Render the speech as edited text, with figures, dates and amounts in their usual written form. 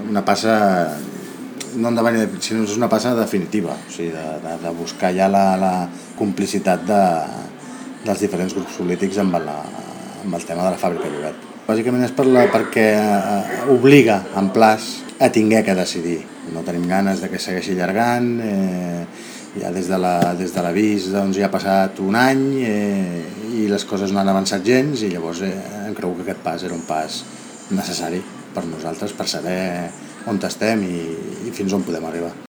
una passa, no endavant, sinó és una passa definitiva, o sigui, de buscar ja la complicitat dels diferents grups polítics amb el tema de la fàbrica Lloret. Bàsicament és perquè obliga en Plas a tinguer que decidir. No tenim ganes de que segueixi allargant, ja des de l'avís doncs, ja ha passat un any i les coses no han avançat gens, i llavors em creu que aquest pas era un pas necessari per nosaltres, per saber on estem i fins on podem arribar.